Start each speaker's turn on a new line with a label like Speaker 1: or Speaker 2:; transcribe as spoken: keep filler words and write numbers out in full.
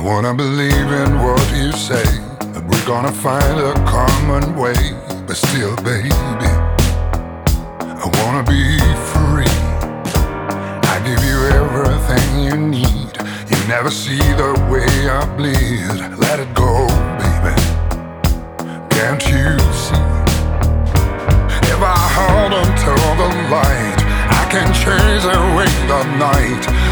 Speaker 1: wanna believe in what you say, that we're gonna find a common way. But still, baby, I wanna be free. I give you everything you need. You never see the way I bleed. Let it go, baby. Can't you see? If I hold on to the light, I can chase away the night.